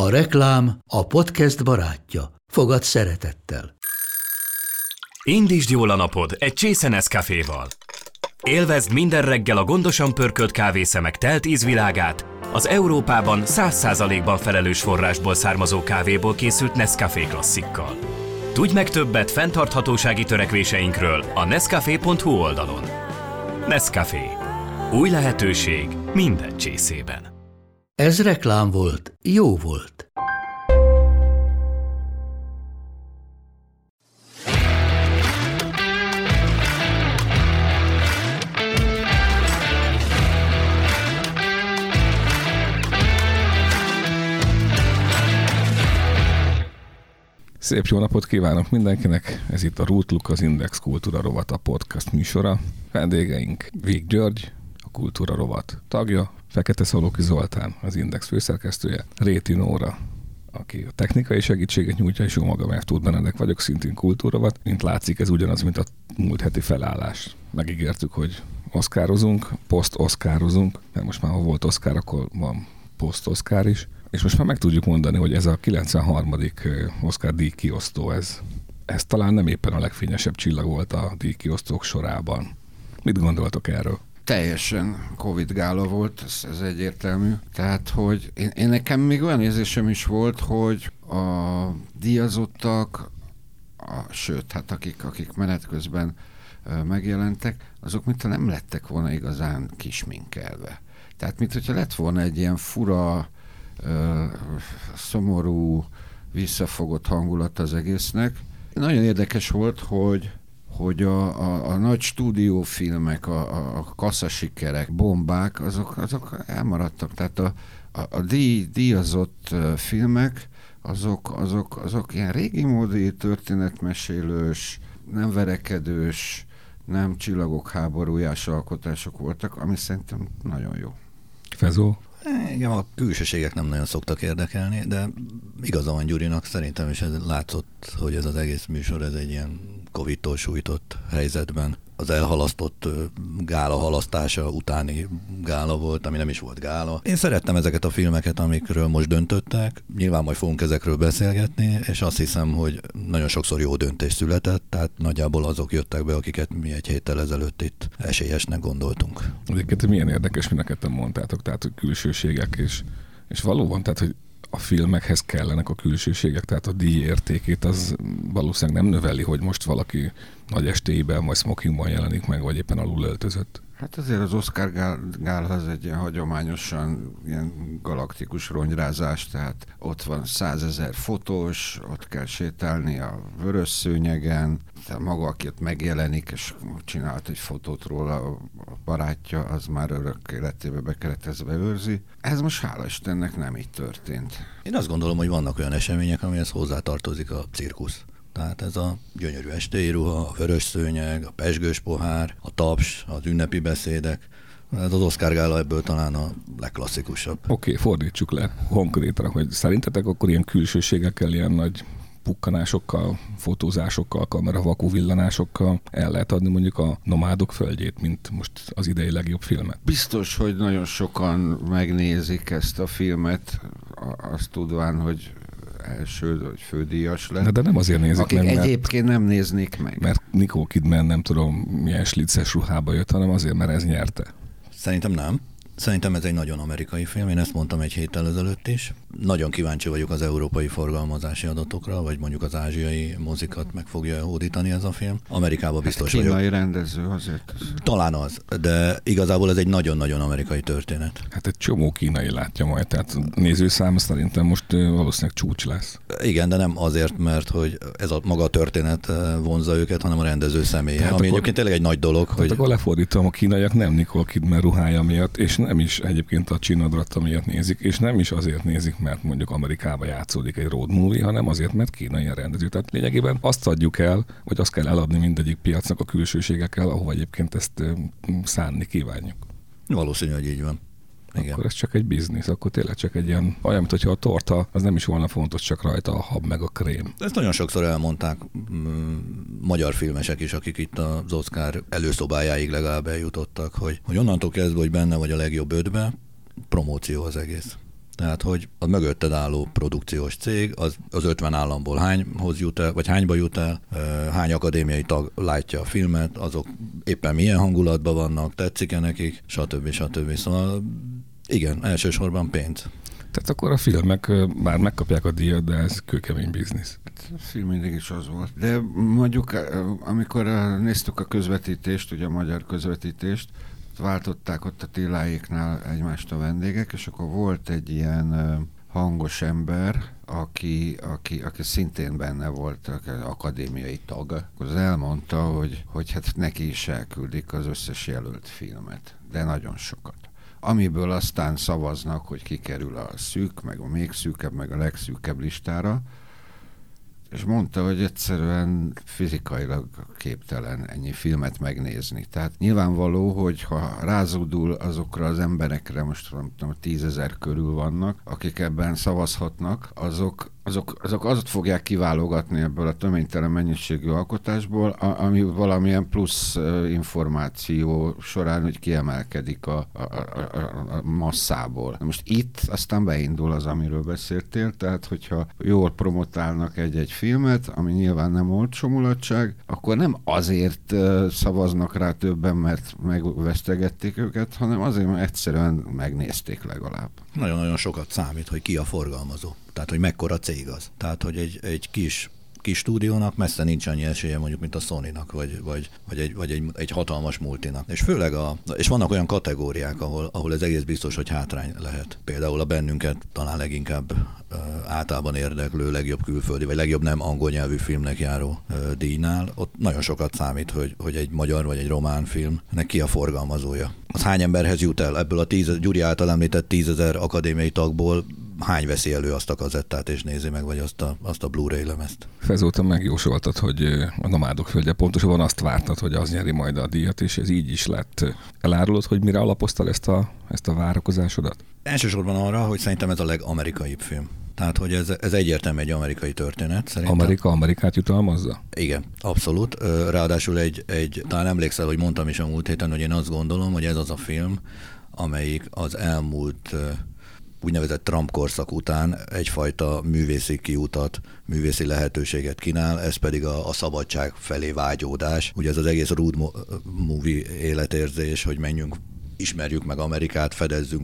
A reklám a podcast barátja. Fogad szeretettel. Indítsd jól a napod egy csésze Nescaféval. Élvezd minden reggel a gondosan pörkölt kávészemek telt ízvilágát, az Európában 100%-ban felelős forrásból származó kávéból készült Nescafé klasszikkal. Tudj meg többet fenntarthatósági törekvéseinkről a nescafé.hu oldalon. Nescafé. Új lehetőség minden csészében. Ez reklám volt, jó volt. Szép jó napot kívánok mindenkinek! Ez itt a Rootluk, az Index Kultúra Rovat, a podcast műsora. Vendégeink Víg György, a Kultúra Rovat tagja, Fekete Szalóki Zoltán, az Index főszerkesztője, Réti Nóra, aki a technikai segítséget nyújtja, és jó magam, Tóth Benedek vagyok, szintén Kultúra Rovat. Mint látszik, ez ugyanaz, mint a múlt heti felállás. Megígértük, hogy oszkározunk, poszt-oszkározunk, mert most már ha volt oszkár, akkor van poszt-oszkár is. És most már meg tudjuk mondani, hogy ez a 93. Oscar díjkiosztó, ez talán nem éppen a legfényesebb csillag volt a díjkiosztók sorában. Mit gondoltok erről? Teljesen Covid gála volt, ez egyértelmű. Tehát, hogy én nekem még olyan érzésem is volt, hogy a díjazottak, sőt, hát akik menet közben megjelentek, azok mintha nem lettek volna igazán kisminkelve. Tehát, mintha lett volna egy ilyen fura, szomorú, visszafogott hangulat az egésznek. Nagyon érdekes volt, hogy a nagy stúdiófilmek, a kasszasikerek, bombák, azok elmaradtak. Tehát a díjazott filmek, azok ilyen régi módi történetmesélős, nem verekedős, nem csillagok háborújás alkotások voltak, ami szerintem nagyon jó. Fezó? Igen, a külsőségek nem nagyon szoktak érdekelni, de igaza van Gyurinak, szerintem is ez látszott, hogy ez az egész műsor, ez egy ilyen Covid-tól sújtott helyzetben. Az elhalasztott gála halasztása utáni gála volt, ami nem is volt gála. Én szerettem ezeket a filmeket, amikről most döntöttek. Nyilván majd fogunk ezekről beszélgetni, és azt hiszem, hogy nagyon sokszor jó döntés született, tehát nagyjából azok jöttek be, akiket mi egy héttel ezelőtt itt esélyesnek gondoltunk. Egyébként milyen érdekes, mind a ketten mondtátok, tehát hogy külsőségek, és valóban, tehát hogy a filmekhez kellenek a külsőségek, tehát a díj értékét az valószínűleg nem növeli, hogy most valaki nagy estélyben vagy smokingban jelenik meg, vagy éppen alul öltözött. Hát azért az Oscar gála az egy ilyen hagyományosan ilyen galaktikus ronyrázás, tehát ott van 100 000 fotós, ott kell sétálni a vörös szőnyegen, tehát maga, aki ott megjelenik, és csinált egy fotót róla a barátja, az már örök életébe bekeretezve őrzi. Ez most hála Istennek nem így történt. Én azt gondolom, hogy vannak olyan események, amihez hozzátartozik a cirkusz. Tehát ez a gyönyörű estéi ruha, a vörös szőnyeg, a pezsgős pohár, a taps, az ünnepi beszédek. Ez az Oscar gála ebből talán a legklasszikusabb. Oké, fordítsuk le konkrétra, hogy szerintetek akkor ilyen külsőségekkel, ilyen nagy pukkanásokkal, fotózásokkal, kameravakú villanásokkal el lehet adni mondjuk a Nomádok földjét, mint most az idei legjobb filmet? Biztos, hogy nagyon sokan megnézik ezt a filmet, azt tudván, hogy első, hogy fődíjas lett. De nem azért nézik akik meg, egyébként nem néznék meg. Mert Nicole Kidman nem tudom milyen slices ruhába jött, hanem azért, mert ez nyerte. Szerintem nem. Szerintem ez egy nagyon amerikai film, én ezt mondtam egy héttel ezelőtt is. Nagyon kíváncsi vagyok az európai forgalmazási adatokra, vagy mondjuk az ázsiai mozikat meg fogja hódítani ez a film. Amerikában biztos vagyok. Kínai rendező azért. Talán az, de igazából ez egy nagyon-nagyon amerikai történet. Hát egy csomó kínai látja majd, tehát nézőszám szerintem most valószínűleg csúcs lesz. Igen, de nem azért, mert hogy ez a maga a történet vonzza őket, hanem a rendező személye, tehát ami egyébként tényleg egy nagy dolog. Hogy... Akkor lefordítom, a kínaiak nem Nicole Kidman ruhája miatt, és nem is egyébként a csinadratta miatt nézik, és nem is azért nézik, mert mondjuk Amerikában játszódik egy road movie, hanem azért, mert kínai a rendező. Tehát lényegében azt adjuk el, vagy azt kell eladni mindegyik piacnak a külsőségekkel, ahova egyébként ezt szánni kívánjuk. Valószínű, hogy így van. Igen. Akkor ez csak egy biznisz, akkor tényleg csak egy ilyen, olyan, mint hogyha a torta, az nem is volna fontos, csak rajta a hab meg a krém. Ezt nagyon sokszor elmondták magyar filmesek is, akik itt az Oscar előszobájáig legalább eljutottak, hogy onnantól kezdve, hogy benne vagy a legjobb 5-be, promóció az egész. Tehát, hogy a mögötted álló produkciós cég, az 50 államból hányhoz jut el, vagy hányba jut el, hány akadémiai tag látja a filmet, azok éppen milyen hangulatban vannak, tetszik-e nekik, stb. Szóval igen, elsősorban pénz. Tehát akkor a filmek már megkapják a díjat, de ez kőkemény biznisz. A film mindig is az volt. De mondjuk, amikor néztük a közvetítést, ugye a magyar közvetítést, váltották ott a Tilláéknál egymást a vendégek, és akkor volt egy ilyen hangos ember, aki szintén benne volt, akadémiai tag. Akkor az elmondta, hogy hát neki is elküldik az összes jelölt filmet, de nagyon sokat. Amiből aztán szavaznak, hogy kikerül a szűk, meg a még szűkebb, meg a legszűkebb listára, és mondta, hogy egyszerűen fizikailag képtelen ennyi filmet megnézni. Tehát nyilvánvaló, hogy ha rázódul azokra az emberekre, most nem tudom, 10 000 körül vannak, akik ebben szavazhatnak, azok azt fogják kiválogatni ebből a töménytelen mennyiségű alkotásból, ami valamilyen plusz információ során, hogy kiemelkedik a masszából. Most itt aztán beindul az, amiről beszéltél, tehát hogyha jól promotálnak egy filmet, ami nyilván nem olcsó mulatság, akkor nem azért szavaznak rá többen, mert megvesztegették őket, hanem azért, mert egyszerűen megnézték legalább. Nagyon-nagyon sokat számít, hogy ki a forgalmazó. Tehát, hogy mekkora cég az. Tehát, hogy egy kis stúdiónak messze nincs annyi esélye mondjuk, mint a Sony-nak, vagy egy hatalmas multinak. És főleg és vannak olyan kategóriák, ahol ez egész biztos, hogy hátrány lehet. Például a bennünket talán leginkább általában érdeklő legjobb külföldi, vagy legjobb nem angol nyelvű filmnek járó díjnál. Ott nagyon sokat számít, hogy egy magyar vagy egy román filmnek ki a forgalmazója. Az hány emberhez jut el? Ebből a Gyuri által említett 10 000 akadémiai tagból hány veszi elő azt a kazettát és nézi meg, vagy azt a Blu-ray lemezt? Fezóta megjósoltad, hogy a Nomádok földje pontosabban azt vártad, hogy az nyeri majd a díjat, és ez így is lett. Elárulod, hogy mire alapoztál ezt a várakozásodat? Elsősorban arra, hogy szerintem ez a legamerikaibb film. Tehát, hogy ez egyértelműen egy amerikai történet. Szerintem. Amerikát jutalmazza? Igen, abszolút. Ráadásul talán emlékszel, hogy mondtam is a múlt héten, hogy én azt gondolom, hogy ez az a film, amelyik az elmúlt úgynevezett Trump korszak után egyfajta művészi kiutat, művészi lehetőséget kínál, ez pedig a szabadság felé vágyódás. Ugye ez az egész road movie életérzés, hogy menjünk, ismerjük meg Amerikát,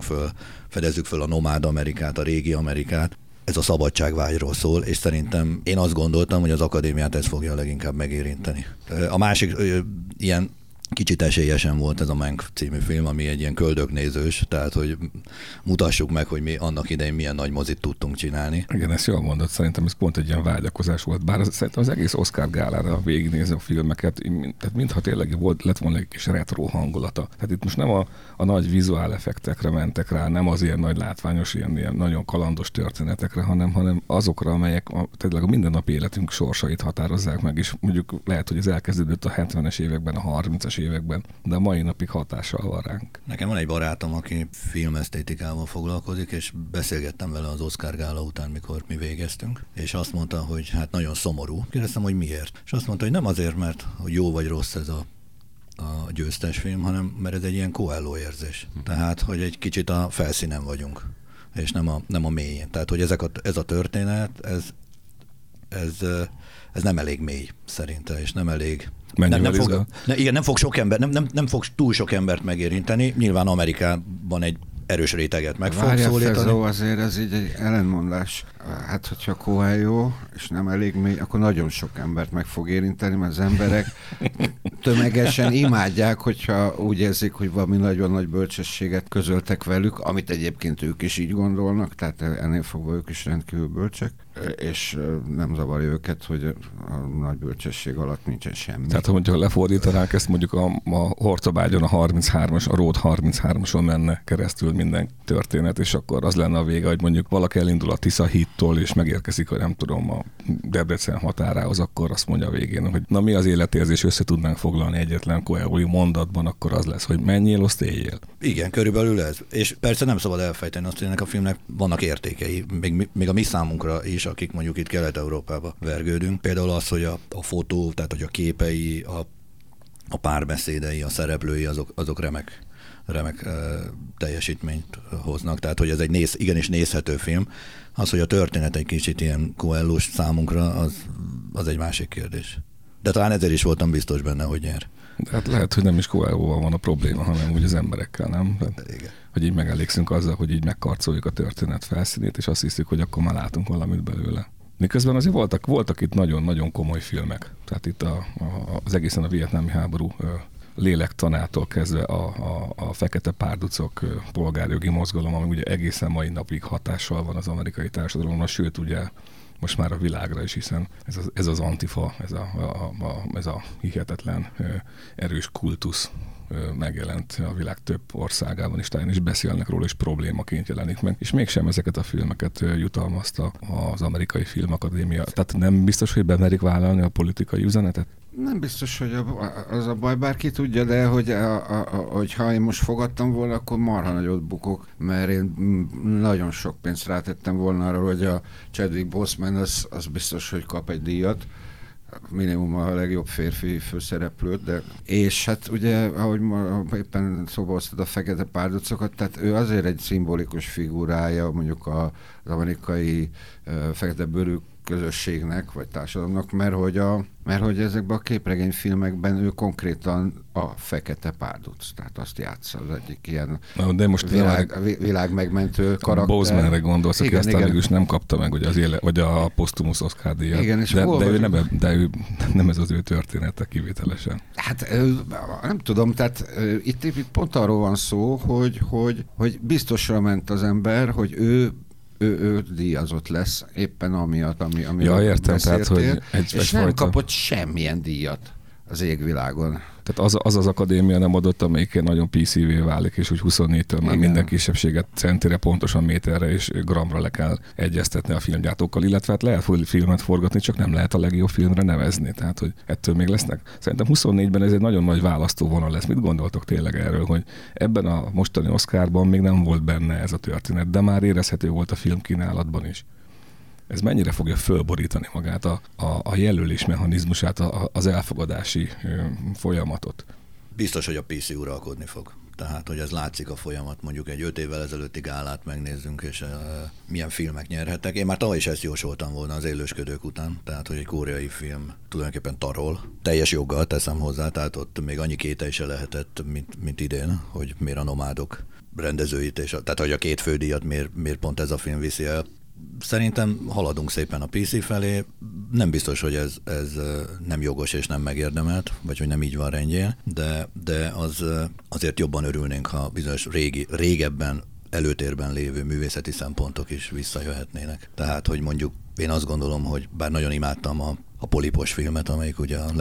fedezzük föl a nomád Amerikát, a régi Amerikát. Ez a szabadságvágyról szól, és szerintem én azt gondoltam, hogy az akadémiát ez fogja leginkább megérinteni. A másik ilyen kicsit esélyesen volt ez a Mank című film, ami egy ilyen köldöknézős, tehát hogy mutassuk meg, hogy mi annak idején milyen nagy mozit tudtunk csinálni. Igen, ezt jól mondod, szerintem ez pont egy ilyen vágyakozás volt, bár szerintem az egész Oscar gálára végignézni a filmeket, tehát mintha tényleg lett volna egy kis retro hangulata. Tehát itt most nem a nagy vizuál effektekre mentek rá, nem az ilyen nagy látványos, ilyen nagyon kalandos történetekre, hanem azokra, amelyek tényleg a mindennapi életünk sorsait határozzák meg, és mondjuk lehet, hogy ez elkezdődött a 70-es években, a 30-as években, de a mai napig hatással van ránk. Nekem van egy barátom, aki filmesztétikával foglalkozik, és beszélgettem vele az Oscar gála után, mikor mi végeztünk, és azt mondta, hogy hát nagyon szomorú. Kérdeztem, hogy miért? És azt mondta, hogy nem azért, mert hogy jó vagy rossz ez a győztes film, hanem mert ez egy ilyen Coelho érzés. Tehát, hogy egy kicsit a felszínen vagyunk, és nem a mélyén. Tehát, hogy ez a történet, ez nem elég mély szerinte, és nem elég... Nem fog sok ember, nem fog túl sok embert megérinteni. Nyilván Amerikában egy erős réteget meg fog szólítani. Fezó, azért ez így egy ellenmondás. Hát, hogyha Coelho, és nem elég mély, akkor nagyon sok embert meg fog érinteni, mert az emberek tömegesen imádják, hogyha úgy érzik, hogy valami nagyon nagy bölcsességet közöltek velük, amit egyébként ők is így gondolnak, tehát ennél fogva ők is rendkívül bölcsek, és nem zavarja őket, hogy a nagy bölcsesség alatt nincsen semmi. Tehát, hogyha lefordítanák ezt, mondjuk a Hortobágyon a 33-as, a Ród 33-ason menne keresztül minden történet, és akkor az lenne a vége, hogy mondjuk valaki elindul a Tisza hídtól, és megérkezik, hogy nem tudom, a Debrecen határához, akkor azt mondja a végén, hogy na mi az életérzés, össze tudnánk foglalni egyetlen Coelho mondatban, akkor az lesz, hogy menjél, azt éljél. Igen, körülbelül ez. És persze nem szabad elfejteni azt, hogy ennek a filmnek vannak értékei, még a mi számunkra is, akik mondjuk itt Kelet-Európába vergődünk. Például az, hogy a fotó, tehát hogy a képei, a párbeszédei, a szereplői, azok remek teljesítményt hoznak, tehát hogy ez egy igenis nézhető film. Az, hogy a történet egy kicsit ilyen Coelho-s számunkra, az egy másik kérdés. De talán ezért is voltam biztos benne, hogy nyer. De hát lehet, hogy nem is Coelho-val van a probléma, hanem úgy az emberekkel, nem? Igen. Hogy így megelégszünk azzal, hogy így megkarcoljuk a történet felszínét, és azt hiszük, hogy akkor már látunk valamit belőle. Miközben azért voltak itt nagyon-nagyon komoly filmek. Tehát itt az egészen a vietnámi háború lélektanától kezdve a fekete párducok polgárjogi mozgalom, ami ugye egészen mai napig hatással van az amerikai társadalomra, sőt ugye most már a világra is, hiszen ez az antifa, ez a hihetetlen erős kultusz megjelent a világ több országában is, talán is beszélnek róla, és problémaként jelenik meg. És mégsem ezeket a filmeket jutalmazta az amerikai filmakadémia. Tehát nem biztos, hogy bemerik vállalni a politikai üzenetet? Nem biztos, hogy az a baj, bárki tudja, de hogy ha én most fogadtam volna, akkor marha nagyot bukok, mert én nagyon sok pénzt rátettem volna arra, hogy a Chadwick Boseman az biztos, hogy kap egy díjat, minimum a legjobb férfi főszereplőt, de és hát ugye, ahogy éppen szóba hoztad a fekete párducokat, tehát ő azért egy szimbolikus figurája mondjuk az amerikai fekete bőrű közösségnek, vagy társadalomnak, mert hogy ezekben a képregényfilmekben ő konkrétan a fekete párduc, tehát azt játsza az egyik ilyen de most világ megmentő karakter. Bosemanre gondolsz, aki aztán végülis nem kapta meg vagy a posztumusz Oscar díjat. Igen, és de ő nem ez az ő története kivételesen. Hát nem tudom, tehát itt pont arról van szó, hogy biztosra ment az ember, hogy ő díjazott lesz éppen amiatt, amiről értem, beszéltél, tehát, hogy és nem kapott semmilyen díjat az égvilágon. Tehát az akadémia nem adott, amelyik nagyon PC-vé válik, és úgy 24-től már minden kisebbséget centire, pontosan méterre és gramra le kell egyeztetni a filmgyártókkal, illetve hát lehet filmet forgatni, csak nem lehet a legjobb filmre nevezni. Tehát, hogy ettől még lesznek. Szerintem 24-ben ez egy nagyon nagy választóvonal lesz. Mit gondoltok tényleg erről, hogy ebben a mostani Oscarban még nem volt benne ez a történet, de már érezhető volt a filmkínálatban is. Ez mennyire fogja fölborítani magát a jelölés mechanizmusát, az elfogadási folyamatot? Biztos, hogy a PC uralkodni fog. Tehát, hogy ez látszik a folyamat, mondjuk egy 5 évvel ezelőtti gálát megnézzünk, és milyen filmek nyerhettek. Én már tavaly is ezt jósoltam volna az Élősködők után, tehát, hogy egy koreai film tulajdonképpen tarol. Teljes joggal teszem hozzá, tehát ott még annyi kételj se lehetett, mint idén, hogy miért a Nomádok rendezőit, tehát, hogy a 2 fődíjat miért pont ez a film viszi el. Szerintem haladunk szépen a PC felé. Nem biztos, hogy ez nem jogos és nem megérdemelt, vagy hogy nem így van rendjén, de azért jobban örülnénk, ha bizonyos régebben előtérben lévő művészeti szempontok is visszajöhetnének. Tehát, hogy mondjuk én azt gondolom, hogy bár nagyon imádtam a Polipos filmet, amelyik ugye a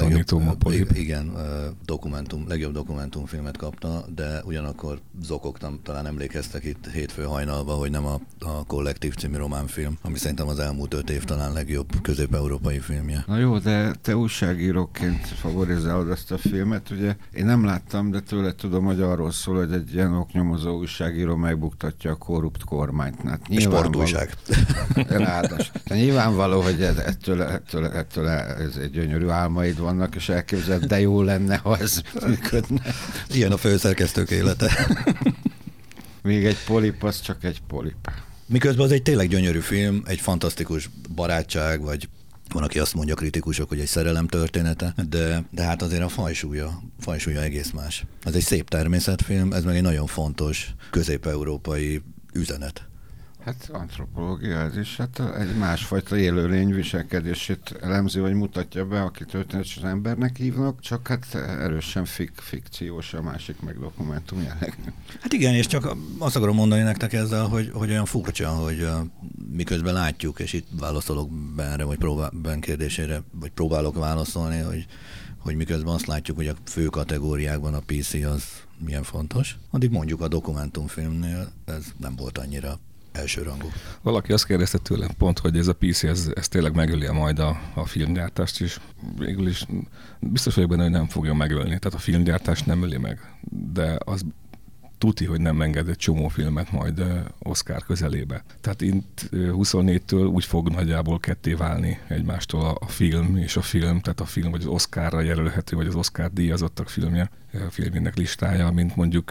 legjobb dokumentumfilmet kapta, de ugyanakkor zokogtam, talán emlékeztek itt hétfő hajnalban, hogy nem a Kollektív című románfilm, ami szerintem az elmúlt 5 év talán legjobb közép-európai filmje. Na jó, de te újságíróként favorizálod ezt a filmet, ugye én nem láttam, de tőle tudom, hogy arról szól, hogy egy ilyen oknyomozó újságíró megbuktatja a korrupt kormányt. Hát sportújság. Ráadásul. Nyilvánvaló, hogy ettől ez egy gyönyörű álmaid vannak, és elképzeled, de jó lenne, ha ez működne. Ilyen a főszerkesztők élete. Még egy polip, az csak egy polip. Miközben az egy tényleg gyönyörű film, egy fantasztikus barátság, vagy van, aki azt mondja, kritikusok, hogy egy szerelem története, de hát azért a fajsúlya egész más. Ez egy szép természetfilm, ez meg egy nagyon fontos közép-európai üzenet. Hát antropológia ez is, hát egy másfajta élőlény viselkedését elemzi, vagy mutatja be, aki történetes embernek hívnak, csak hát erősen fikciós, a másik meg dokumentum jellegű. Hát igen, és csak azt akarom mondani nektek ezzel, hogy olyan furcsa, hogy miközben látjuk, és itt válaszolok be erre, vagy kérdésére, vagy próbálok válaszolni, hogy miközben azt látjuk, hogy a fő kategóriákban a PC az milyen fontos, addig mondjuk a dokumentumfilmnél ez nem volt annyira elsőrangú. Valaki azt kérdezte tőlem pont, hogy ez a PC, ez tényleg megöli majd a filmgyártást is. Végül is biztos vagyok benne, hogy nem fogja megölni. Tehát a filmgyártást nem öli meg. De az tuti, hogy nem enged egy csomó filmet majd Oscar közelébe. Tehát itt 24-től úgy fog nagyjából ketté válni egymástól a film és a film, tehát a film vagy az Oscarra jelölhető, vagy az Oscar díjazottak filmje, a filmének listája, mint mondjuk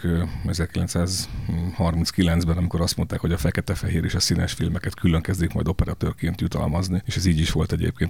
1939-ben, amikor azt mondták, hogy a fekete-fehér és a színes filmeket külön kezdik majd operatőrként jutalmazni, és ez így is volt egyébként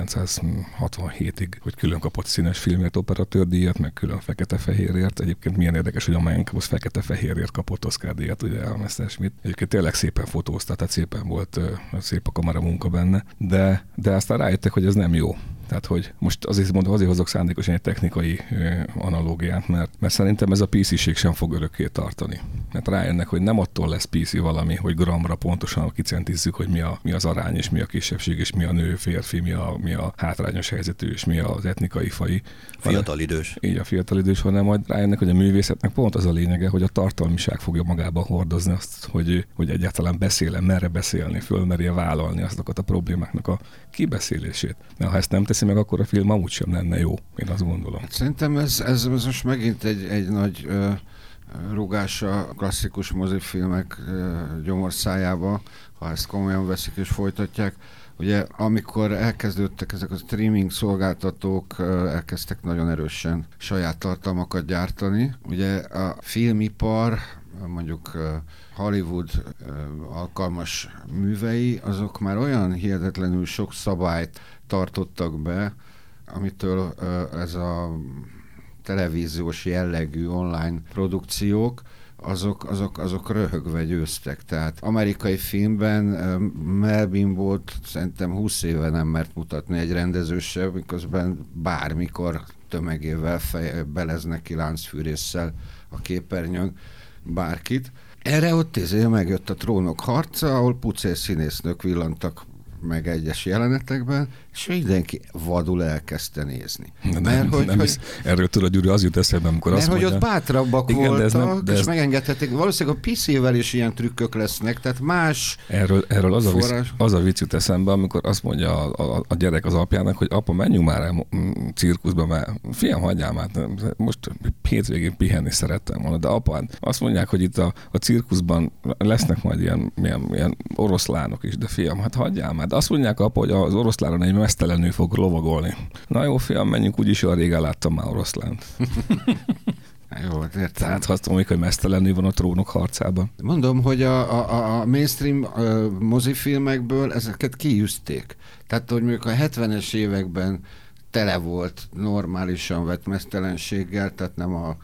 1967-ig, hogy külön kapott színes filmért operatőrdíjat, meg külön fekete-fehérért. Egyébként milyen érdekes, hogy a Mank fekete-fehérért kapott Oscar díjat, ugye a Messerschmitt. Egyébként tényleg szépen fotózta, tehát szépen volt, szép a kamera munka benne, de aztán rájöttek, hogy ez nem jó. Tehát, hogy most azért hozok szándékosan egy technikai analógiát, mert szerintem ez a PC-ség sem fog örökké tartani. Mert rájönnek, hogy nem attól lesz PC valami, hogy gramra pontosan kicentizzük, hogy mi az arány, és mi a kisebbség, és mi a nő, férfi, mi a hátrányos helyzetű, és mi az etnikai fai. Fiatalidős. Így a fiatalidős, hanem majd rájönnek, hogy a művészetnek pont az a lényege, hogy a tartalmiság fogja magába hordozni azt, hogy egyáltalán merre beszélni, fölmerje vállalni azokat a problémáknak a kibeszélését. Mert ha ezt nem teszi meg, akkor a film amúgy sem lenne jó, én azt gondolom. Hát szerintem ez most megint egy nagy rugás a klasszikus mozifilmek gyomorszájába, ha ezt komolyan veszik és folytatják. Ugye amikor elkezdődtek ezek a streaming szolgáltatók, elkezdtek nagyon erősen saját tartalmakat gyártani. Ugye a filmipar, mondjuk Hollywood alkalmas művei, azok már olyan hihetetlenül sok szabályt tartottak be, amitől ez a televíziós jellegű online produkciók, azok röhögve győztek. Tehát amerikai filmben Melvin szerintem 20 éve nem mert mutatni egy rendező sem, miközben bármikor tömegével beleznek ki láncfűrésszel a képernyőn bárkit. Erre ott megjött a Trónok harca, ahol pucér színésznők villantak meg egyes jelenetekben, és mindenki vadul elkezdte nézni. Erről tudod, Gyuri, az jut eszembe, amikor azt mondja... Mert hogy ott bátrabbak voltak, és megengedhetik. Valószínűleg a PC-vel is ilyen trükkök lesznek, tehát más Erről az a vicc jut eszembe, amikor azt mondja a gyerek az apjának, hogy apa, menjünk már el cirkuszba, mert fiam, hagyjál már, most hétvégén pihenni szerettem volna, de apa, azt mondják, hogy itt a cirkuszban lesznek majd ilyen oroszlánok is, de fiam, hát hagyjál már. De azt mondják, apa, hogy az oroszlánon egy mesztelenül fog lovagolni. Na jó, fiam, menjünk, úgyis olyan régen láttam már oroszlánt. Jó, értem. Tehát azt mondjuk, hogy mesztelenül van a Trónok harcában. Mondom, hogy a mainstream mozifilmekből ezeket kiűzték. Tehát, hogy mondjuk a 70-es években tele volt normálisan vett mesztelenséggel, tehát nem a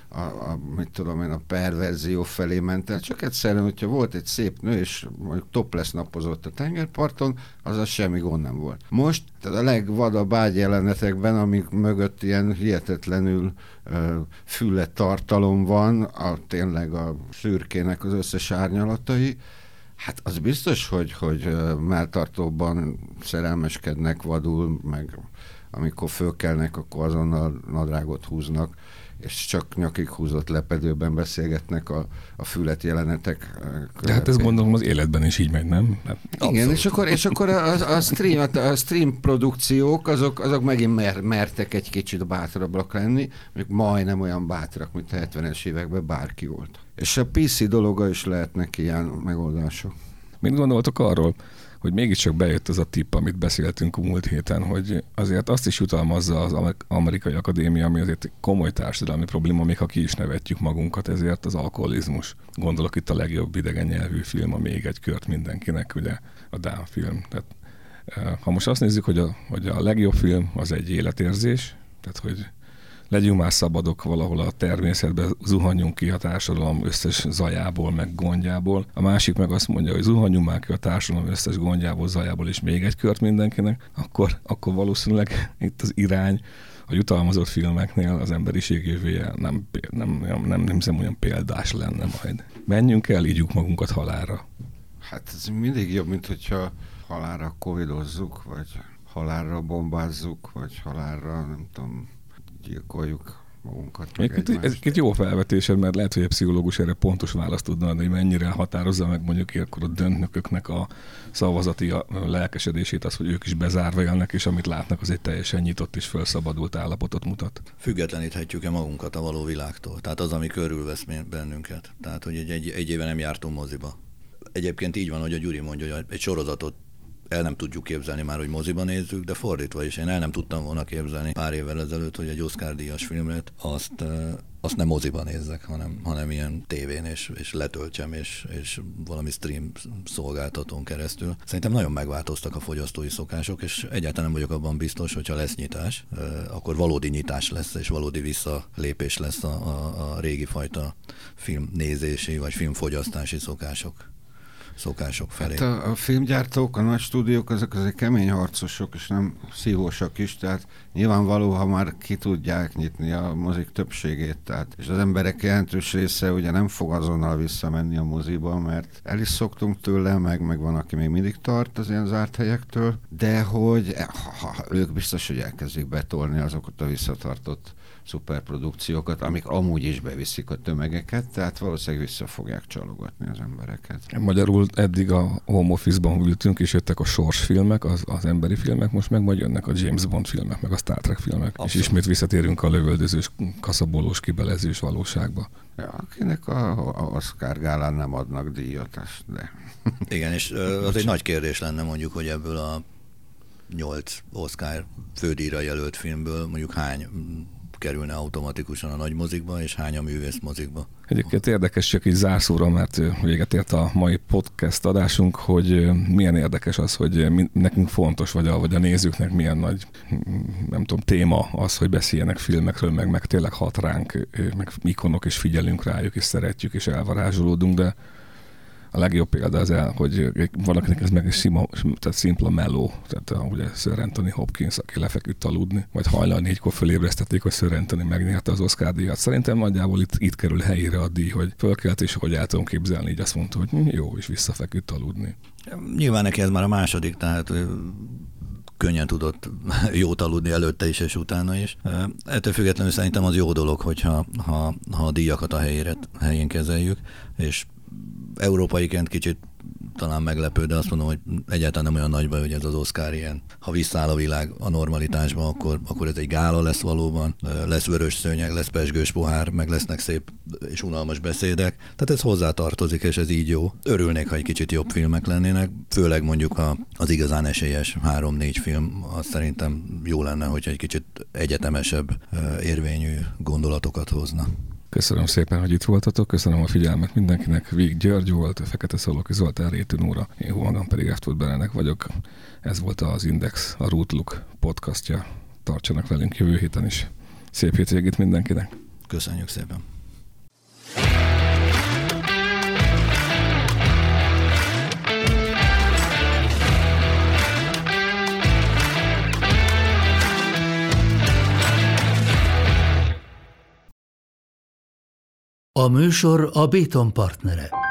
perverzió felé ment el. Csak egyszerűen, hogyha volt egy szép nő, és mondjuk topless napozott a tengerparton, azaz semmi gond nem volt. Most tehát a legvadabb ágyjelenetekben, amik mögött ilyen hihetetlenül füle tartalom van, tényleg a szürkének az összes árnyalatai, hát az biztos, hogy melltartóban szerelmeskednek vadul, meg amikor fölkelnek, akkor azonnal nadrágot húznak, és csak nyakig húzott lepedőben beszélgetnek a fület jelenetek. De hát ezt gondolom az életben is így megy, nem? Hát, igen, és akkor a stream produkciók, azok megint mertek egy kicsit bátrabbak lenni, mondjuk majdnem olyan bátrak, mint a 70-es években bárki volt. És a PC dologa is lehetnek ilyen megoldások. Mit gondoltok arról, hogy mégiscsak bejött az a tipp, amit beszéltünk a múlt héten, hogy azért azt is jutalmazza az amerikai akadémia, ami azért komoly társadalmi probléma, még ha ki is nevetjük magunkat, ezért az alkoholizmus. Gondolok itt a legjobb idegen nyelvű film, a Még egy kört mindenkinek, ugye a Dán film. Tehát, ha most azt nézzük, hogy a legjobb film az egy életérzés, tehát hogy legyünk már szabadok valahol a természetbe, zuhanjunk ki a társadalom összes zajából, meg gondjából. A másik meg azt mondja, hogy zuhanjunk már ki a társadalom összes gondjából, zajából, és még egy kört mindenkinek, akkor valószínűleg itt az irány a jutalmazott filmeknél az emberiség jövője nem hiszem olyan példás lenne majd. Menjünk el, ígyjuk magunkat halálra. Hát ez mindig jobb, mint hogyha halálra covidozzuk, vagy halálra bombázzuk, vagy halálra, nem tudom, gyilkoljuk magunkat. Ez egy jó felvetésed, mert lehet, hogy egy pszichológus erre pontos választ tudna adni, hogy mennyire határozza meg mondjuk ilyenkor a döntnököknek a szavazati lelkesedését, az, hogy ők is bezárva élnek, és amit látnak, az egy teljesen nyitott és felszabadult állapotot mutat. Függetleníthetjük-e magunkat a való világtól? Tehát az, ami körülvesz bennünket. Tehát, hogy egy éve nem jártunk moziba. Egyébként így van, hogy a Gyuri mondja, hogy egy sorozatot el nem tudjuk képzelni már, hogy moziba nézzük, de fordítva is. Én el nem tudtam volna képzelni pár évvel ezelőtt, hogy egy Oscar-díjas filmet azt nem moziba nézzek, hanem ilyen tévén, és letöltsem, és valami stream szolgáltatón keresztül. Szerintem nagyon megváltoztak a fogyasztói szokások, és egyáltalán nem vagyok abban biztos, hogyha lesz nyitás, akkor valódi nyitás lesz, és valódi visszalépés lesz a régi fajta filmnézési vagy filmfogyasztási szokások felé. Hát a filmgyártók, a nagy stúdiók, azok azért kemény harcosok, és nem szívósak is, tehát nyilvánvaló, ha már ki tudják nyitni a mozik többségét, tehát, és az emberek jelentős része ugye nem fog azonnal visszamenni a moziba, mert el is szoktunk tőle, meg van, aki még mindig tart az ilyen zárt helyektől, de hogy ők biztos, hogy elkezdik betolni azokat a visszatartott szuperprodukciókat, amik amúgy is beviszik a tömegeket, tehát valószínűleg vissza fogják csalogatni az embereket. Magyarul eddig a home office-ban ültünk, és jöttek a sorsfilmek, az emberi filmek, most meg majd jönnek a James Bond filmek, meg a Star Trek filmek, abszolút. És ismét visszatérünk a lövöldözős, kaszabolós, kibelezős valóságba. Ja, akinek a Oscar gálán nem adnak díjat, de... Igen, és az egy nagy kérdés lenne mondjuk, hogy ebből a 8 Oscar fődíjra jelölt filmből mondjuk hány kerülne automatikusan a nagy mozikba, és hány a művész mozikba. Egyébként érdekes, csak így zárszóra, mert véget ért a mai podcast adásunk, hogy milyen érdekes az, hogy nekünk fontos, vagy a nézőknek milyen nagy, nem tudom, téma az, hogy beszéljenek filmekről, meg tényleg hat ránk, meg ikonok, és figyelünk rájuk, és szeretjük, és elvarázsolódunk, de a legjobb példa az hogy valakinek ez meg egy szimpla meló, tehát ugye Sir Anthony Hopkins, aki lefeküdt aludni, majd hajnal 4-kor fölébresztették, hogy Sir Anthony megnyerte az Oscar-díjat. Szerintem nagyjából itt kerül helyére a díj, hogy fölkelt, és hogy el tudom képzelni, így azt mondta, hogy jó, és visszafeküdt aludni. Nyilván neki ez már a második, tehát könnyen tudott jót aludni előtte is, és utána is. Ettől függetlenül szerintem az jó dolog, hogyha a díjakat a helyén kezeljük, és európaiként kicsit talán meglepő, de azt mondom, hogy egyáltalán nem olyan nagy baj, hogy ez az Oscar ilyen. Ha visszaáll a világ a normalitásba, akkor ez egy gála lesz valóban, lesz vörös szőnyeg, lesz pezsgős pohár, meg lesznek szép és unalmas beszédek. Tehát ez hozzátartozik, és ez így jó. Örülnék, ha egy kicsit jobb filmek lennének, főleg mondjuk az igazán esélyes 3-4 film, az szerintem jó lenne, hogy egy kicsit egyetemesebb érvényű gondolatokat hozna. Köszönöm szépen, hogy itt voltatok, köszönöm a figyelmet mindenkinek. Vég György volt, Fekete Szalóki Zoltán, Rétű Nóra, én magam pedig Eftwood Berenek vagyok. Ez volt az Index, a Rootluk podcastja. Tartsanak velünk jövő héten is. Szép hétvégét mindenkinek. Köszönjük szépen. A műsor a Béton partnere.